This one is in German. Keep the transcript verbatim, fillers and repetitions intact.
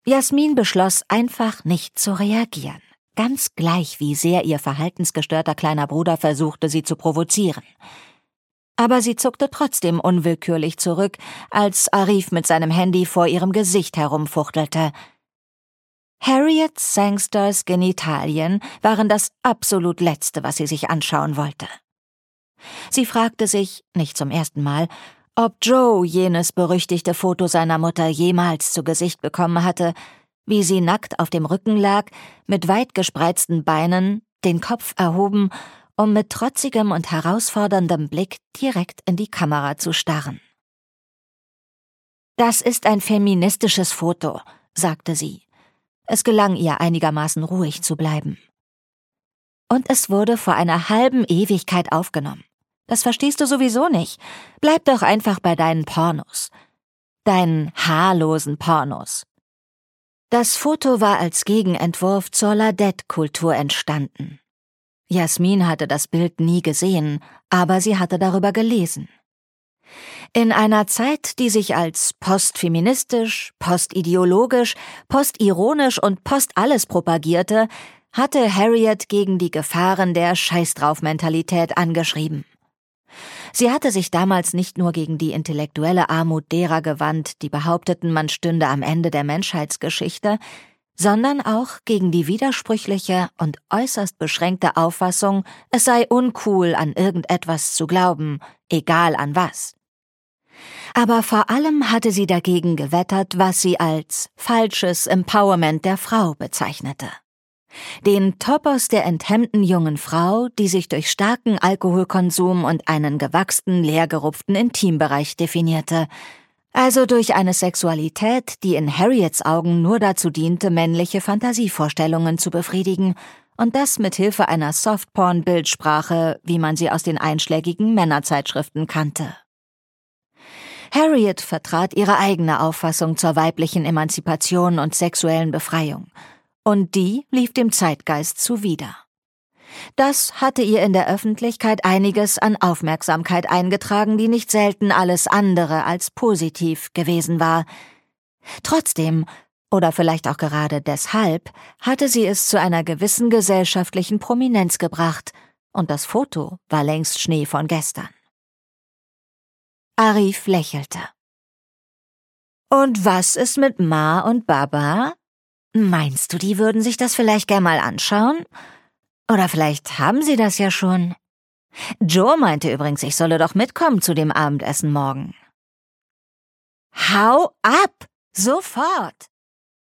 Jasmin beschloss, einfach nicht zu reagieren, ganz gleich, wie sehr ihr verhaltensgestörter kleiner Bruder versuchte, sie zu provozieren. Aber sie zuckte trotzdem unwillkürlich zurück, als Arif mit seinem Handy vor ihrem Gesicht herumfuchtelte. Harriet Sangsters Genitalien waren das absolut Letzte, was sie sich anschauen wollte. Sie fragte sich, nicht zum ersten Mal, ob Joe jenes berüchtigte Foto seiner Mutter jemals zu Gesicht bekommen hatte, wie sie nackt auf dem Rücken lag, mit weit gespreizten Beinen, den Kopf erhoben, um mit trotzigem und herausforderndem Blick direkt in die Kamera zu starren. »Das ist ein feministisches Foto«, sagte sie. Es gelang ihr einigermaßen ruhig zu bleiben. Und es wurde vor einer halben Ewigkeit aufgenommen. Das verstehst du sowieso nicht. Bleib doch einfach bei deinen Pornos. Deinen haarlosen Pornos. Das Foto war als Gegenentwurf zur Ladette-Kultur entstanden. Jasmin hatte das Bild nie gesehen, aber sie hatte darüber gelesen. In einer Zeit, die sich als postfeministisch, postideologisch, postironisch und postalles propagierte, hatte Harriet gegen die Gefahren der Scheißdrauf-Mentalität angeschrieben. Sie hatte sich damals nicht nur gegen die intellektuelle Armut derer gewandt, die behaupteten, man stünde am Ende der Menschheitsgeschichte, sondern auch gegen die widersprüchliche und äußerst beschränkte Auffassung, es sei uncool, an irgendetwas zu glauben, egal an was. Aber vor allem hatte sie dagegen gewettert, was sie als falsches Empowerment der Frau bezeichnete. Den Topos der enthemmten jungen Frau, die sich durch starken Alkoholkonsum und einen gewachsenen, leergerupften Intimbereich definierte, also durch eine Sexualität, die in Harriets Augen nur dazu diente, männliche Fantasievorstellungen zu befriedigen, und das mit Hilfe einer Softporn-Bildsprache, wie man sie aus den einschlägigen Männerzeitschriften kannte. Harriet vertrat ihre eigene Auffassung zur weiblichen Emanzipation und sexuellen Befreiung, und die lief dem Zeitgeist zuwider. Das hatte ihr in der Öffentlichkeit einiges an Aufmerksamkeit eingetragen, die nicht selten alles andere als positiv gewesen war. Trotzdem, oder vielleicht auch gerade deshalb, hatte sie es zu einer gewissen gesellschaftlichen Prominenz gebracht, und das Foto war längst Schnee von gestern. Arif lächelte. »Und was ist mit Ma und Baba? Meinst du, die würden sich das vielleicht gern mal anschauen? Oder vielleicht haben sie das ja schon. Joe meinte übrigens, ich solle doch mitkommen zu dem Abendessen morgen.« »Hau ab! Sofort!«